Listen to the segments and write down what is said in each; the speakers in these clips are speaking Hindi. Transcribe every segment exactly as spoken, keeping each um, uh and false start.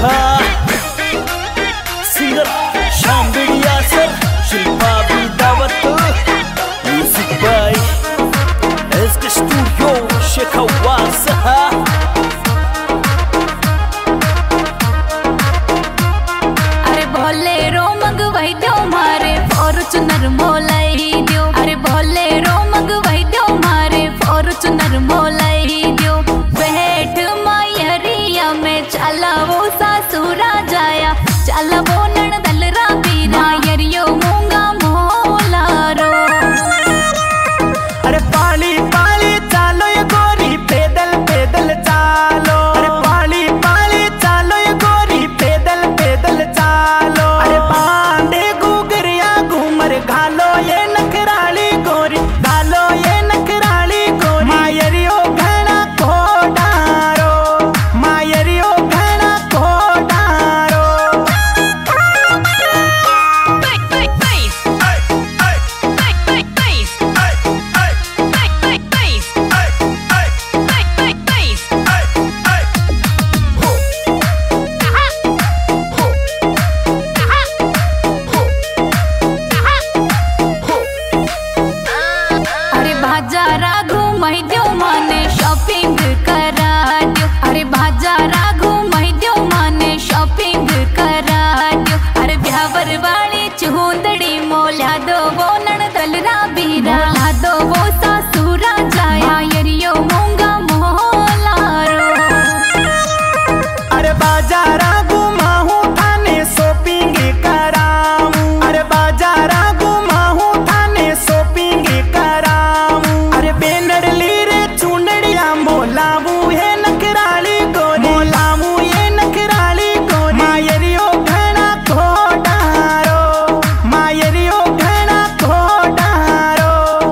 सिंगर शाम बिड़िया सर शिल्पा भी दावत music by SK studio Shekhawas. अरे भोले रो मंगवाई दो मारे फॉर्चूनर मोलाई दो। अरे भोले रो मंगवाई दो मारे फॉर्चूनर मोलाई दो। बैठ मायरिया में चला वो सासुरा जाया चला वो नणदल रा बीरा मायरियो मूंगा मोला रो। अरे पाली पाली चालो ये गोरी पैदल पैदल चालो। अरे पाली पाली चालो ये गोरी पैदल पैदल चालो। अरे बांधे गुगरिया घूमर घालो ये नखराली गोरी घालो ये नखराली गोरी। मायरियो घना को डारो मायरियो घना को डारो। बाजारा घूमई दो माने शॉपिंग करा दो। अरे बाजारा घूमई दो माने शॉपिंग करा दो। अरे ब्यावर वाली चुंदड़ी मोला दो वो नणदल रा बीरा मोला दो वो सासुरा जाया मायरियो मूंगा मोला रो। अरे बाजारा घुमाहूं थाने शॉपिंग कराऊं। अरे बाजारा घुमाहूं थाने शॉपिंग कराऊं। अरे बेनड़ ली रे चुंडड़िया मोलावू है नखराली गोरी मोलावू ये नखराली गोरी। मायरियो घना को डारो मायरियो घना को डारो।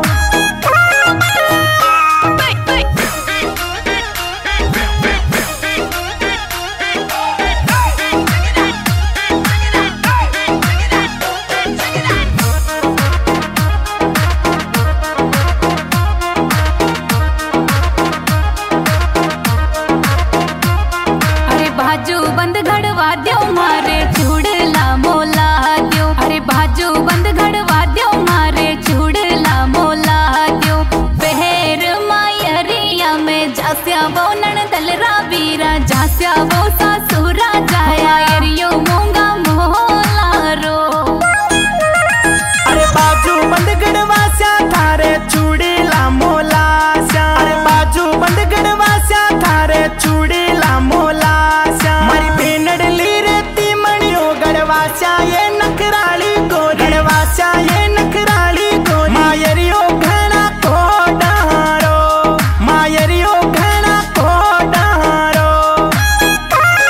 बाजू बंद घड़वा दो मारे चूड़ला मोला दो। अरे बाजू बंद घड़वा दो मारे चूड़ला मोला दो। बहर मायरिया में जास्या वो नणदल रा बीरा जास्या वो सासुरा जाया मायरियो मूंगा मोला रो। अरे बाजू बंद गड़वा स्या थारे चूड़ीला मोला स्या। अरे बाजू बंद गड़वा स्या थारे चूड़ीला मोला स्या। मारी बेनड़ ली रे तीमणियो गड़वा स्या ये नखराली गोरी गड़वा स्या ये नखराली गोरी। मायरियो घना को डारो मायरियो घना को डारो।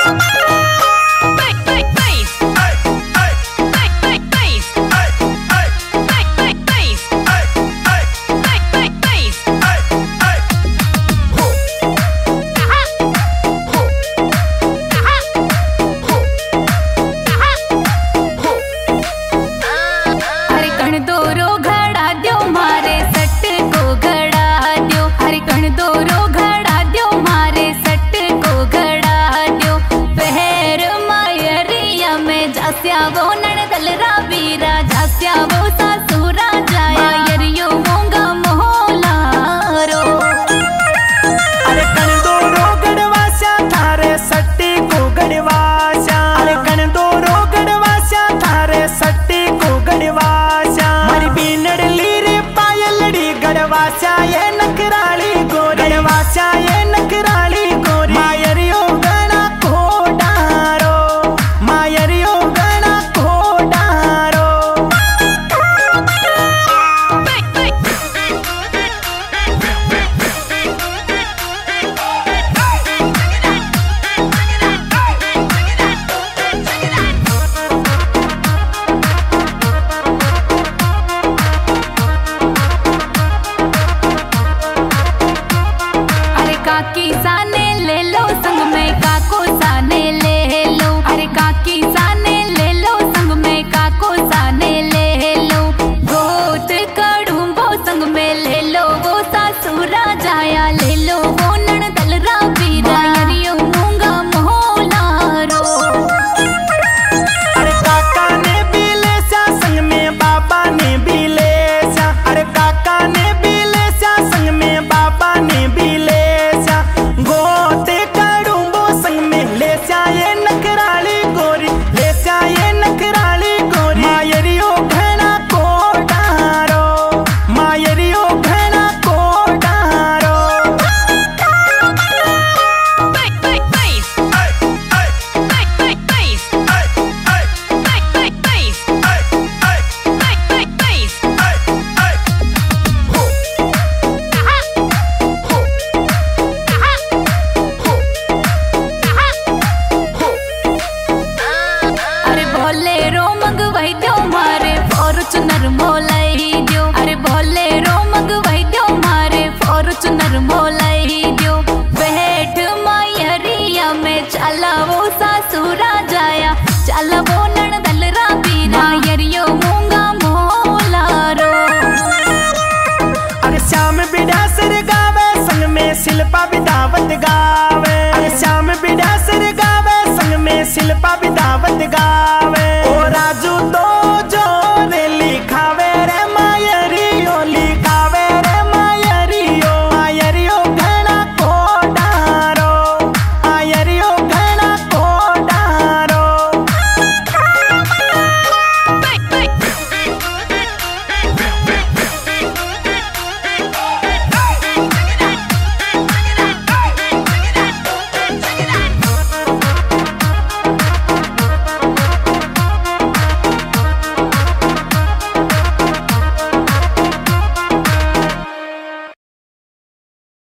चला